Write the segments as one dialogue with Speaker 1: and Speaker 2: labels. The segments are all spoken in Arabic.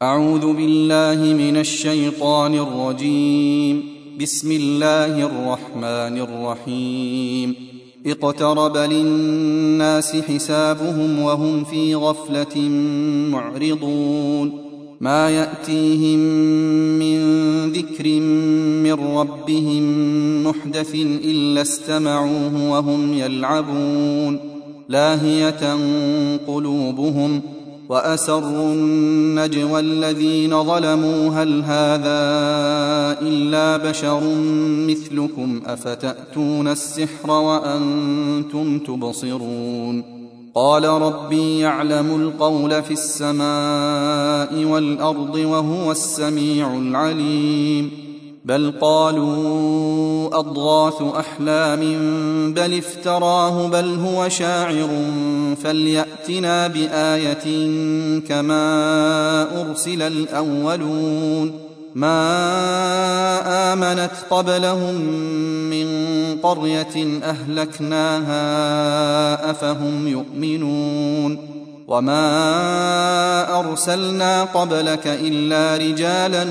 Speaker 1: أعوذ بالله من الشيطان الرجيم. بسم الله الرحمن الرحيم. اقترب للناس حسابهم وهم في غفلة معرضون. ما يأتيهم من ذكر من ربهم محدث إلا استمعوه وهم يلعبون. لاهية قلوبهم وأسروا النجوى الذين ظلموا هل هذا إلا بشر مثلكم أفتأتون السحر وأنتم تبصرون. قال ربي يعلم القول في السماء والأرض وهو السميع العليم. بل قالوا أضغاث أحلام بل افتراه بل هو شاعر فليأتنا بآية كما أرسل الأولون. ما آمنت قبلهم من قرية أهلكناها أفهم يؤمنون. وما أرسلنا قبلك إلا رجالا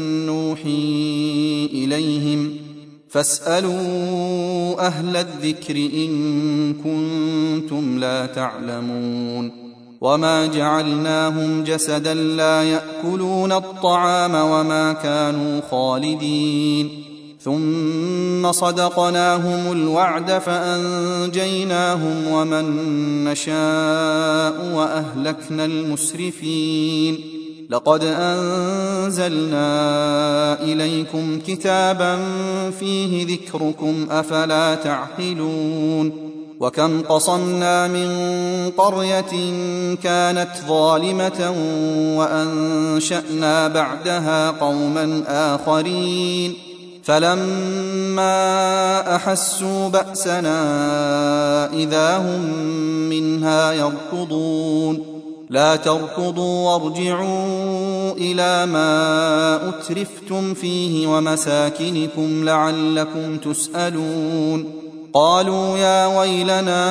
Speaker 1: نوحي إليهم فاسألوا أهل الذكر إن كنتم لا تعلمون. وما جعلناهم جسدا لا يأكلون الطعام وما كانوا خالدين. ثم صدقناهم الوعد فأنجيناهم ومن نشاء وأهلكنا المسرفين. لقد أنزلنا إليكم كتابا فيه ذكركم أفلا تعقلون. وكم قصمنا من قرية كانت ظالمة وأنشأنا بعدها قوما آخرين فلما أحسوا بأسنا إذا هم منها يركضون. لا تركضوا وارجعوا إلى ما أترفتم فيه ومساكنكم لعلكم تسألون. قالوا يا ويلنا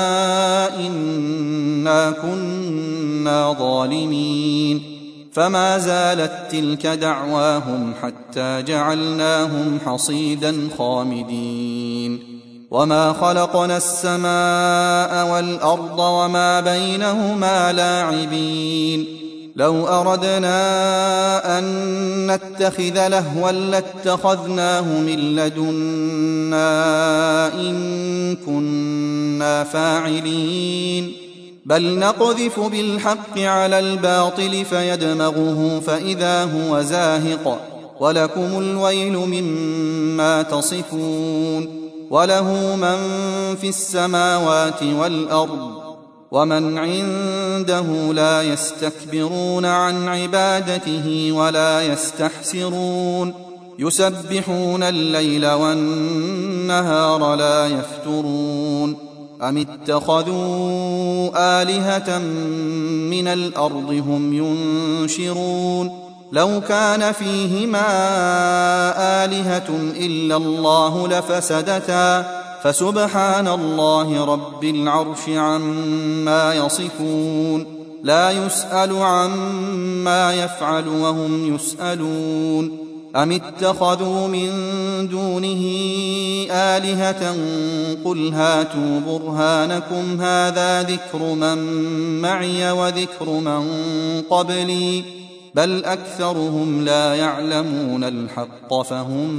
Speaker 1: إنا كنا ظالمين. فما زالت تلك دعواهم حتى جعلناهم حصيدا خامدين. وما خلقنا السماء والأرض وما بينهما لاعبين. لو أردنا أن نتخذ لهوا لاتخذناه من لدنا إن كنا فاعلين. بل نقذف بالحق على الباطل فيدمغه فإذا هو زاهق ولكم الويل مما تصفون. وله من في السماوات والأرض ومن عنده لا يستكبرون عن عبادته ولا يستحسرون. يسبحون الليل والنهار لا يفترون. أم اتخذوا آلهة من الأرض هم ينشرون. لو كان فيهما آلهة إلا الله لفسدتا فسبحان الله رب العرش عما يصفون. لا يسأل عما يفعل وهم يسألون. أم اتخذوا من دونه آلهة قل هاتوا برهانكم هذا ذكر من معي وذكر من قبلي بل أكثرهم لا يعلمون الحق فهم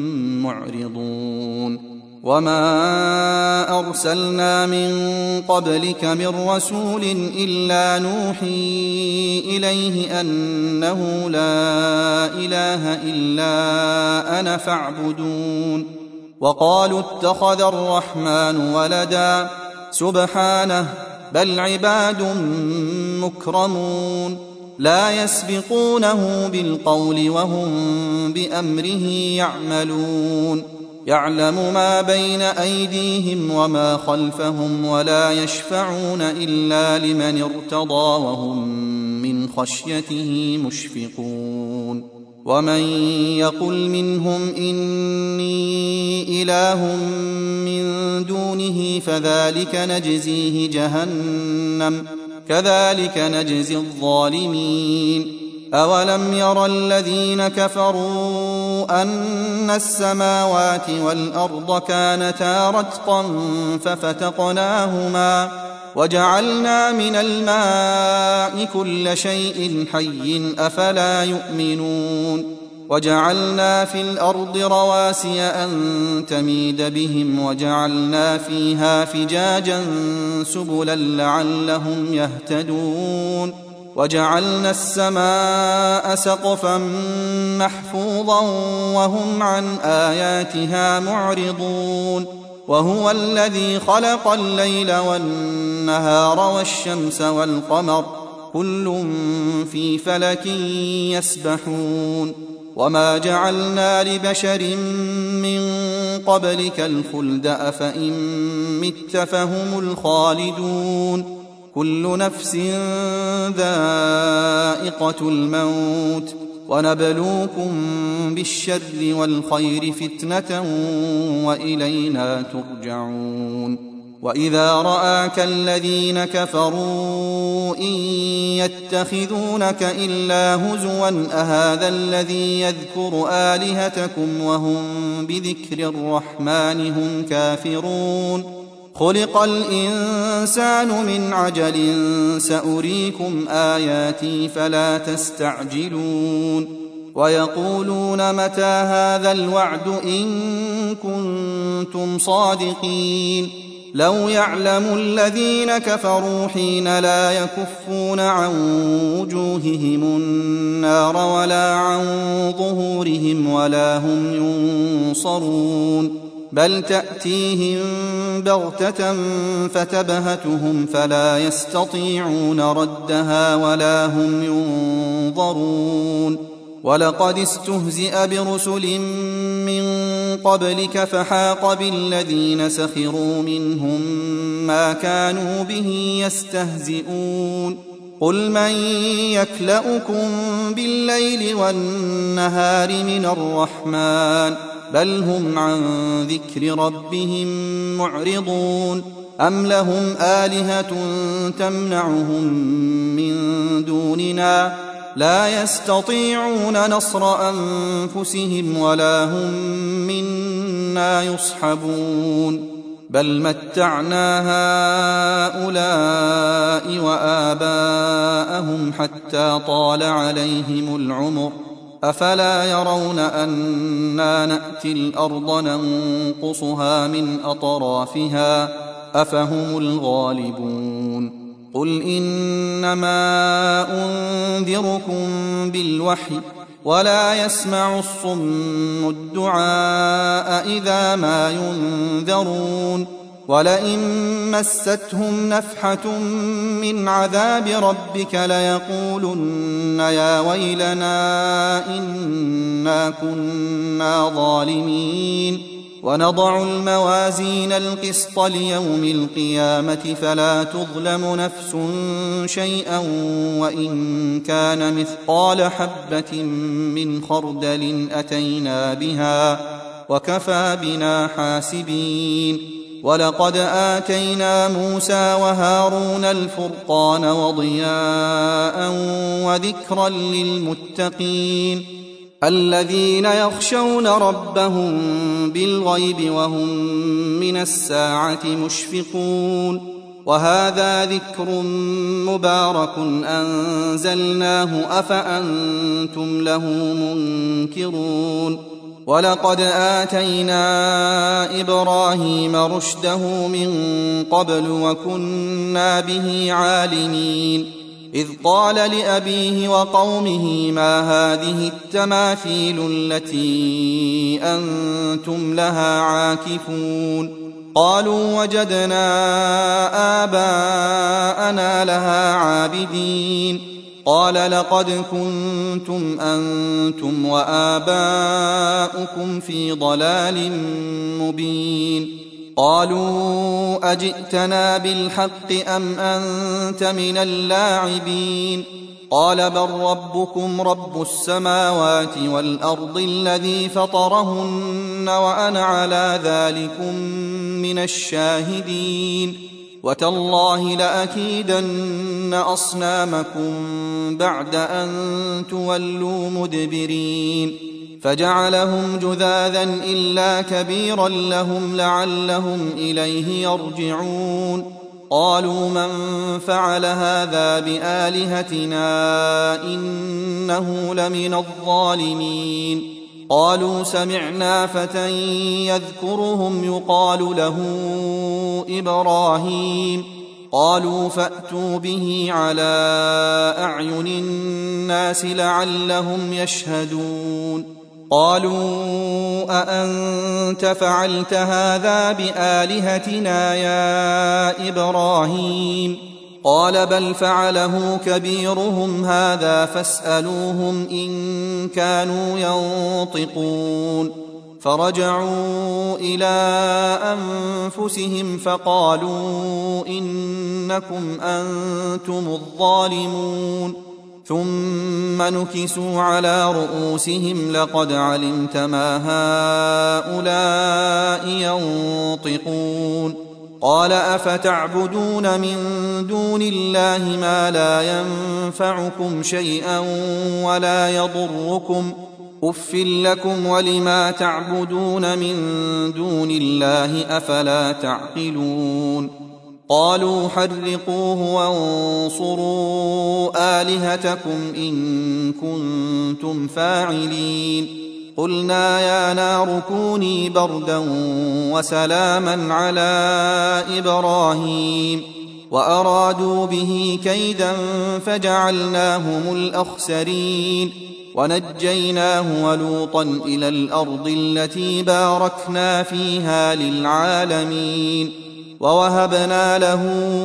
Speaker 1: معرضون. وما أرسلنا من قبلك من رسول إلا نوحي إليه أنه لا إله إلا أنا فاعبدون. وقالوا اتخذ الرحمن ولدا سبحانه بل عباد مكرمون لا يسبقونه بالقول وهم بأمره يعملون. يعلم ما بين أيديهم وما خلفهم ولا يشفعون إلا لمن ارتضى وهم من خشيته مشفقون. ومن يقل منهم إني إله من دونه فذلك نجزيه جهنم كذلك نجزي الظالمين. أولم ير الذين كفروا أن السماوات والأرض كانتا رتقا ففتقناهما وجعلنا من الماء كل شيء حي أفلا يؤمنون وجعلنا في الأرض رواسي أن تميد بهم وجعلنا فيها فجاجا سبلا لعلهم يهتدون وجعلنا السماء سقفا محفوظا وهم عن آياتها معرضون وهو الذي خلق الليل والنهار والشمس والقمر كل في فلك يسبحون وما جعلنا لبشر من قبلك الخلد أفإن مت فهم الخالدون كل نفس ذائقة الموت ونبلوكم بالشر والخير فتنة وإلينا ترجعون وإذا رآك الذين كفروا إن يتخذونك إلا هزوا أهذا الذي يذكر آلهتكم وهم بذكر الرحمن هم كافرون خلق الإنسان من عجل سأريكم آياتي فلا تستعجلون ويقولون متى هذا الوعد إن كنتم صادقين لو يعلم الذين كفروا حين لا يكفون عن وجوههم النار ولا عن ظهورهم ولا هم ينصرون بل تأتيهم بغتة فتبهتهم فلا يستطيعون ردها ولا هم ينظرون ولقد استهزئ برسل من قبلك فحاق بالذين سخروا منهم ما كانوا به يستهزئون قل من يكلؤكم بالليل والنهار من الرحمن بل هم عن ذكر ربهم معرضون أم لهم آلهة تمنعهم من دوننا لا يستطيعون نصر أنفسهم ولا هم منا يصحبون بل متعنا هؤلاء وآباءهم حتى طال عليهم العمر أفلا يرون أنا نأتي الأرض ننقصها من أطرافها أفهم الغالبون قل إنما أنذركم بالوحي ولا يسمع الصم الدعاء إذا ما ينذرون ولئن مستهم نفحة من عذاب ربك ليقولن يا ويلنا إنا كنا ظالمين ونضع الموازين القسط ليوم القيامة فلا تظلم نفس شيئا وإن كان مثقال حبة من خردل أتينا بها وكفى بنا حاسبين ولقد آتينا موسى وهارون الفرقان وضياء وذكرا للمتقين الذين يخشون ربهم بالغيب وهم من الساعة مشفقون وهذا ذكر مبارك أنزلناه أفأنتم له منكرون ولقد آتينا إبراهيم رشده من قبل وكنا به عالمين إذ قال لأبيه وقومه ما هذه التماثيل التي أنتم لها عاكفون قالوا وجدنا آباءنا لها عابدين قال لقد كنتم أنتم وآباؤكم في ضلال مبين قالوا أجئتنا بالحق أم أنت من اللاعبين قال بل ربكم رب السماوات والأرض الذي فطرهن وأنا على ذلكم من الشاهدين وتالله لأكيدن أصنامكم بعد أن تولوا مدبرين فجعلهم جذاذا إلا كبيرا لهم لعلهم إليه يرجعون قالوا من فعل هذا بآلهتنا إنه لمن الظالمين قالوا سمعنا فتى يذكرهم يقال له إبراهيم قالوا فأتوا به على أعين الناس لعلهم يشهدون قالوا أأنت فعلت هذا بآلهتنا يا إبراهيم قال بل فعله كبيرهم هذا فاسألوهم إن كانوا ينطقون فرجعوا إلى أنفسهم فقالوا إنكم أنتم الظالمون ثم نكسوا على رؤوسهم لقد علمت ما هؤلاء ينطقون قال أفتعبدون من دون الله ما لا ينفعكم شيئا ولا يضركم أف لكم ولما تعبدون من دون الله أفلا تعقلون قالوا حرقوه وانصروا آلهتكم إن كنتم فاعلين قلنا يا نار كوني بردا وسلاما على إبراهيم وأرادوا به كيدا فجعلناهم الأخسرين ونجيناه ولوطا إلى الأرض التي باركنا فيها للعالمين ووهبنا له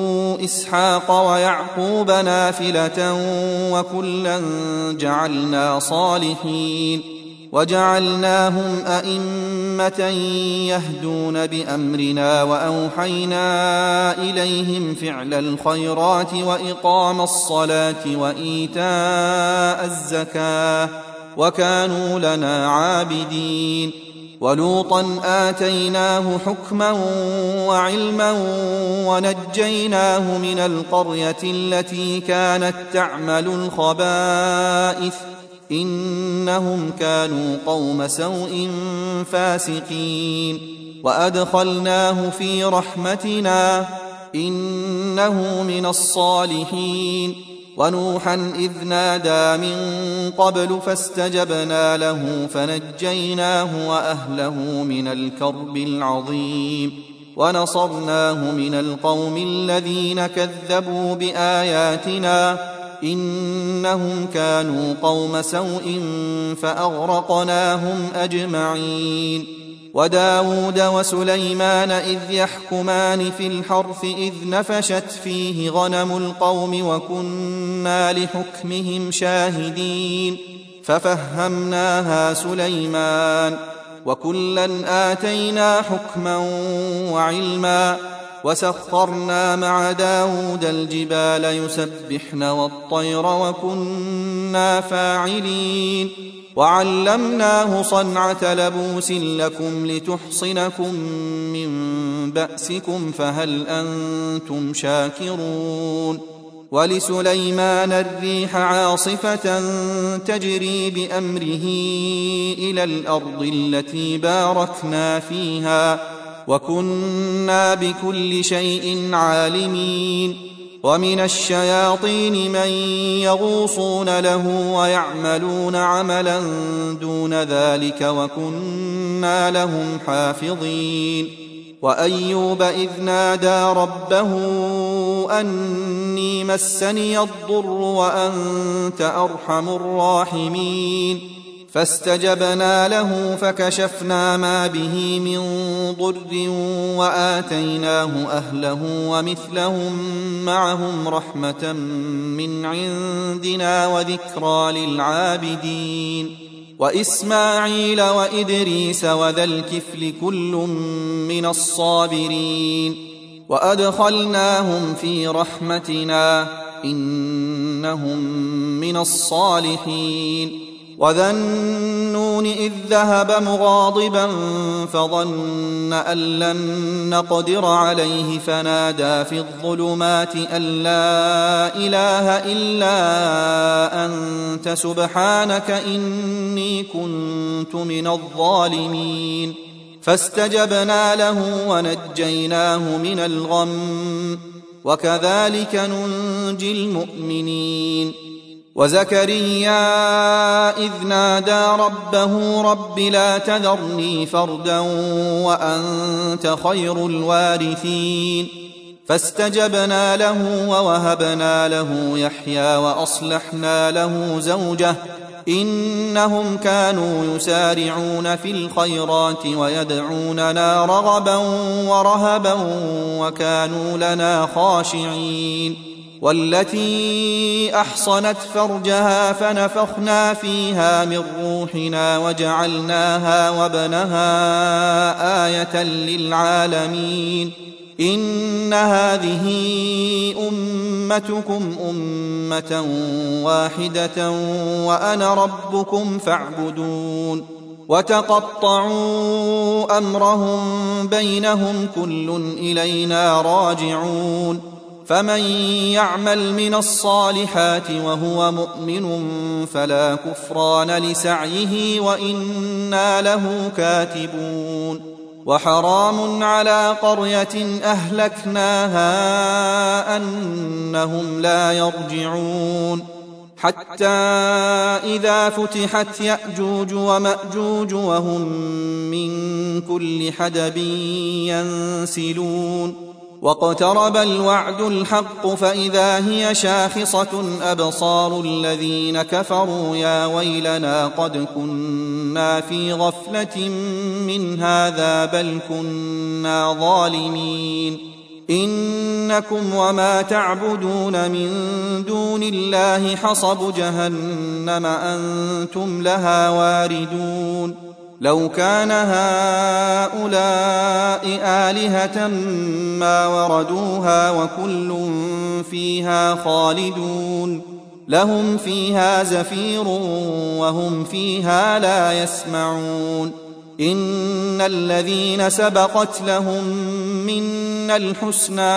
Speaker 1: إسحاق ويعقوب نافلة وكلا جعلنا صالحين وجعلناهم أئمة يهدون بأمرنا وأوحينا إليهم فعل الخيرات وإقام الصلاة وإيتاء الزكاة وكانوا لنا عابدين ولوطا آتيناه حكما وعلما ونجيناه من القرية التي كانت تعمل الخبائث إنهم كانوا قوم سوء فاسقين وأدخلناه في رحمتنا إنه من الصالحين ونوحا إذ نادى من قبل فاستجبنا له فنجيناه وأهله من الكرب العظيم ونصرناه من القوم الذين كذبوا بآياتنا إنهم كانوا قوم سوء فأغرقناهم أجمعين وداود وسليمان إذ يحكمان في الحرث إذ نفشت فيه غنم القوم وكنا لحكمهم شاهدين ففهمناها سليمان وكلا آتينا حكما وعلما وسخرنا مع داود الجبال يسبحن والطير وكنا فاعلين وعلمناه صنعة لبوس لكم لتحصنكم من بأسكم فهل أنتم شاكرون ولسليمان الريح عاصفة تجري بأمره إلى الأرض التي باركنا فيها وكنا بكل شيء عالمين ومن الشياطين من يغوصون له ويعملون عملا دون ذلك وكنا لهم حافظين وأيوب إذ نادى ربه أني مسني الضر وأنت أرحم الراحمين فاستجبنا له فكشفنا ما به من ضر وآتيناه أهله ومثلهم معهم رحمة من عندنا وذكرى للعابدين وإسماعيل وإدريس وذا الكفل كل من الصابرين وأدخلناهم في رحمتنا إنهم من الصالحين وذا النون إذ ذهب مغاضبا فظن أن لن نقدر عليه فنادى في الظلمات أن لا إله إلا أنت سبحانك إني كنت من الظالمين فاستجبنا له ونجيناه من الغم وكذلك ننجي المؤمنين وزكريا إذ نادى ربه رب لا تذرني فردا وأنت خير الوارثين فاستجبنا له ووهبنا له يحيى وأصلحنا له زوجه إنهم كانوا يسارعون في الخيرات ويدعوننا رغبا ورهبا وكانوا لنا خاشعين والتي أحصنت فرجها فنفخنا فيها من روحنا وجعلناها وابنها آية للعالمين إن هذه أمتكم أمة واحدة وأنا ربكم فاعبدون وتقطعوا أمرهم بينهم كل إلينا راجعون فمن يعمل من الصالحات وهو مؤمن فلا كفران لسعيه وإنا له كاتبون وحرام على قرية أهلكناها أنهم لا يرجعون حتى إذا فتحت يأجوج ومأجوج وهم من كل حدب ينسلون واقترب الوعد الحق فإذا هي شاخصة أبصار الذين كفروا يا ويلنا قد كنا في غفلة من هذا بل كنا ظالمين إنكم وما تعبدون من دون الله حصب جهنم أنتم لها واردون لو كان هؤلاء آلهة ما وردوها وكل فيها خالدون لهم فيها زفير وهم فيها لا يسمعون إن الذين سبقت لهم منا الحسنى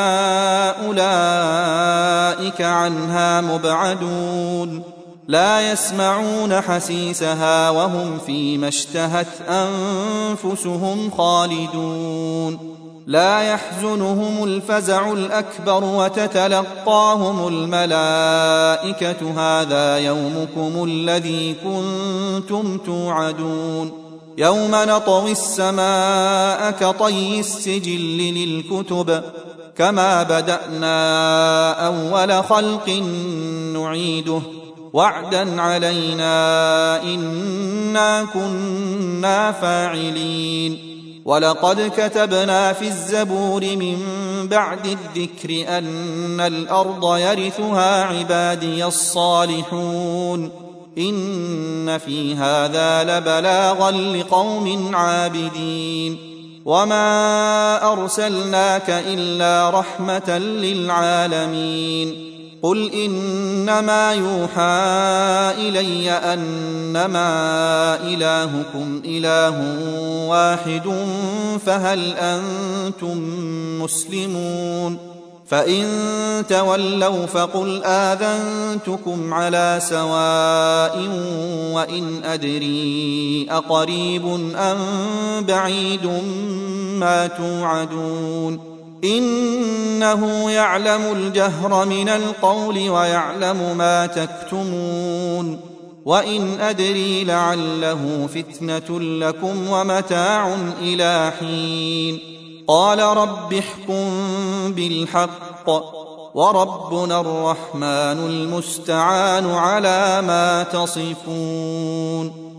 Speaker 1: أولئك عنها مبعدون لا يسمعون حسيسها وهم فيما اشتهت أنفسهم خالدون لا يحزنهم الفزع الأكبر وتتلقاهم الملائكة هذا يومكم الذي كنتم توعدون يوم نطوي السماء كطي السجل للكتب كما بدأنا أول خلق نعيده وعدا علينا إنا كنا فاعلين ولقد كتبنا في الزبور من بعد الذكر أن الأرض يرثها عبادي الصالحون إن في هذا لبلاغا لقوم عابدين وما أرسلناك إلا رحمة للعالمين قل إنما يوحى إلي أنما إلهكم إله واحد فهل أنتم مسلمون فإن تولوا فقل آذنتكم على سواء وإن أدري أقريب أم بعيد ما توعدون إنه يعلم الجهر من القول ويعلم ما تكتمون وإن أدري لعله فتنة لكم ومتاع إلى حين قال رب احكم بالحق وربنا الرحمن المستعان على ما تصفون